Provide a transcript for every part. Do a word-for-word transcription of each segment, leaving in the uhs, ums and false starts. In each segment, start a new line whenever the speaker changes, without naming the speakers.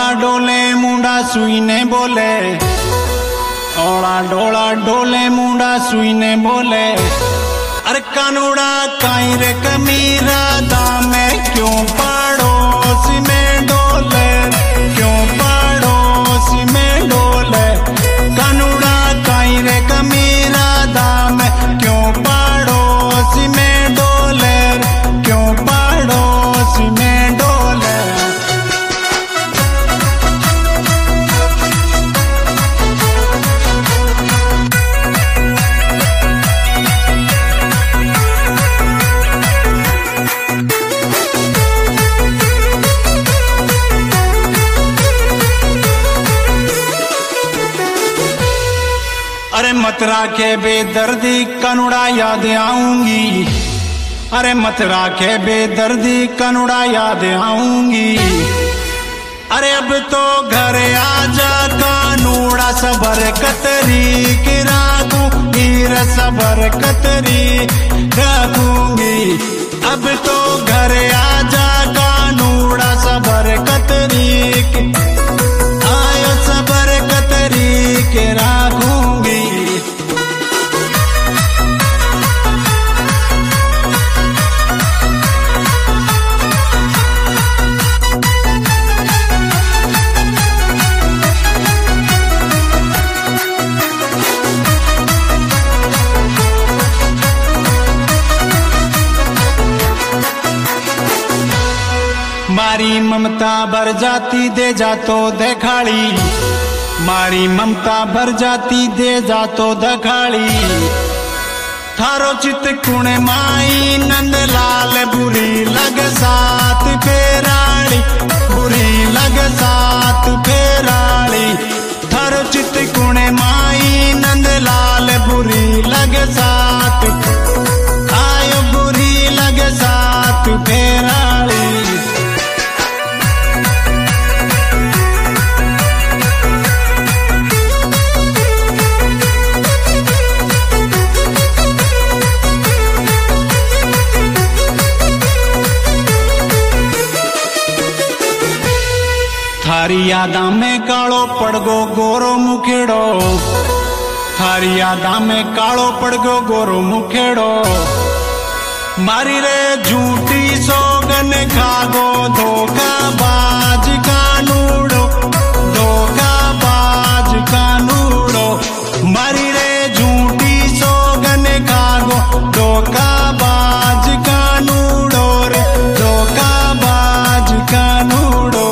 डोले मुंडा सुईने बोले, ओला डोला डोले मुंडा सुईने बोले। अरे कानूड़ा काई रे कमीरा दामे क्यों पड़ोसी में डोले, क्यों पड़ोसी में डोले। कानूड़ा काई रे कमीरा दामे क्यों पड़ोसी में डोले, क्यों पड़ोसी में डोले। अरे मत राखे बेदर्दी कानूड़ा याद आऊंगी, अरे मत राखे बेदर्दी कानूड़ा याद आऊंगी। अरे अब तो घर आजा कानूड़ा सबर कतरी की राखू, हीर सबर कतरी राखूंगी। अब तो घर आजा कानूड़ा सबर कतरी की, आयो सबर कतरी के राखूंगी। मारी ममता भर जाती दे जा तो देखाड़ी, मारी ममता भर जाती दे जा तो दखाड़ी। थारो चित कुणे माई नंद लाल बुरी लग साथ फेराड़ी, बुरी लग साथ फेराड़ी। थारो चित कुणे माई नंद लाल बुरी लग साथ, आयो बुरी लग साथ फेराड़ी। थारी यादा में कालो पड़गो गोरो मुखेड़ो, थारी यादा में कालो पड़गो गोरो मुखेड़ो। मारी रे झूठी सोगन खागो धोखा बाज कानूड़ो, धोखा बाज कानूड़ो। मारी रे झूठी सोगन खागो धोखा बाज कानूड़ो रे, धोखा बाज कानूड़ो।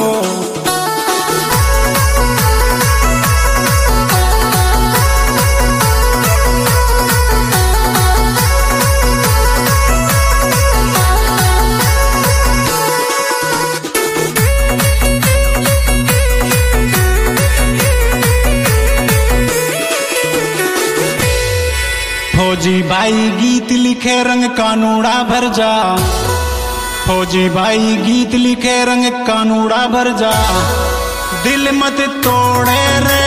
फौजी भाई गीत लिखे रंग कानूड़ा भर जा, फौजी भाई गीत लिखे रंग कानूड़ा भर जा। दिल मत तोड़े रे